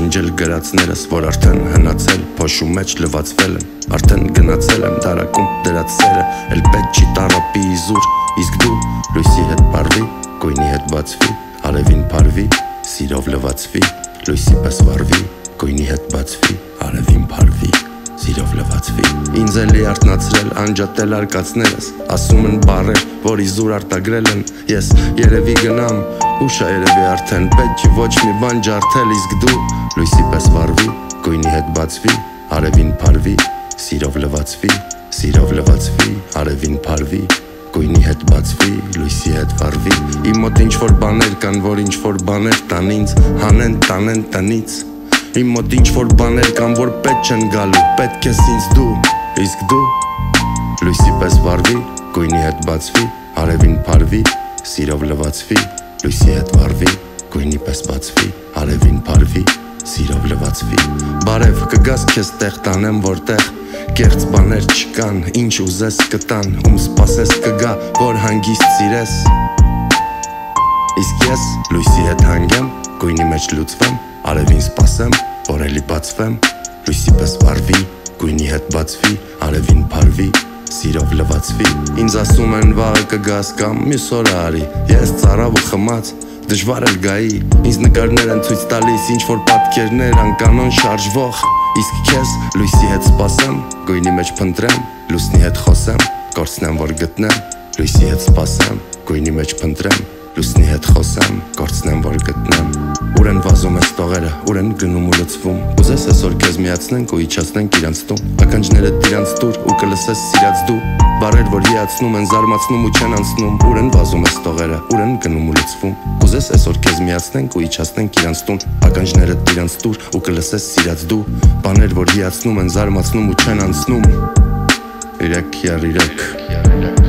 շինջել գրածներս, որ արդեն հնացել, փոշու մեջ լվացվել եմ, արդեն գնացել եմ դարակում դրած սերը, էլ պետք չի տարապի իզուր, իսկ դու լույսի հետ պարվի, գույնի հետ բացվի, արևին պարվի, սիրով լվացվի, լույսի պես վարվի, գույնի հետ բացվի, արևին պարվի, սիրով լվացվի։ Ինձ էլի արթնացրել, անջատել արկածներս, ասում են բառեր, որ իզուր արտագրել են, ես երևի գնամ, ուշ է երևի արդեն, պետք չի ոչ մի բան ջարդել, իսկ դու լույսի պես վարվի, գույնի հետ բացվի, արևին պարվի, սիրով լվացվի, սիրով լվացվի, արևին պարվի, գույնի հետ բացվի, լույսի հետ վարվի։ Իմ մոտ ինչ-որ բաներ կան, որ ինչ-որ բաներ տան ինձ, հանեն, տանեն տնից։ Իմ մոտ ինչ-որ բաներ կան, որ պետք չեն գալու, պետք ես ինձ դու, իսկ դու լույսի պես վարվի, գույնի հետ բացվի, արևին պարվի, սիրով լվացվի, լույսի հետ վարվի, գույնի պես բացվի, արևին պարվի, սիրով լվացվի։ Բարև կգաս քեզ տեղ տանեմ որտեղ կեղծ բաներ չկան, ինչ ուզես կտան, ում սպասես կգա, որ հանգիստ սիրես։ Իսկ ես լույսի հետ հանգեմ, գույնի մեջ լուծվեմ, արևին սպասեմ, որ էլի բացվեմ, լույսի պես վարվի, գույնի հետ բացվի, արևին պարվի, սիրով լվացվի։ Ինձ ասում են վաղը կգաս կամ մյուս օրը արի, ես ծարավ ու խմած, դժվար էլ գայի, ինձ նկարներ են ցույց տալիս, ինչ-որ պատկերներ անկանոն շարժվող, իսկ քեզ լույսի հետ սպասեմ, գույնի մեջ փնտրեմ, լուսնի հետ խոսեմ, կորցնեմ որ գտնեմ, լույսի հետ սպասեմ, գույնի մեջ փնտրեմ, լուսնի հետ խոսեմ, կորցնեմ որ գտնեմ։ Ուր են վազում ես տողերը, ուր են գնում ու լցվում, ուզես այսօր քեզ միացնենք ու իջացնենք իրանց տուն, ականջներդ իրանց տուր ու կլսես սիրած դու, բառեր որ հիացնում են, զարմացնում ու չեն անցնում, ուր են վազում ես տողերը, ուր են գնում ու լցվում, ուզես այսօր քեզ միացնենք ու իջացնենք իրանց տուն, ականջներդ իրանց տուր ու կլսես սիրած դու, բառեր որ հիացնում են, զարմացնում ու չեն անցնում, 3x3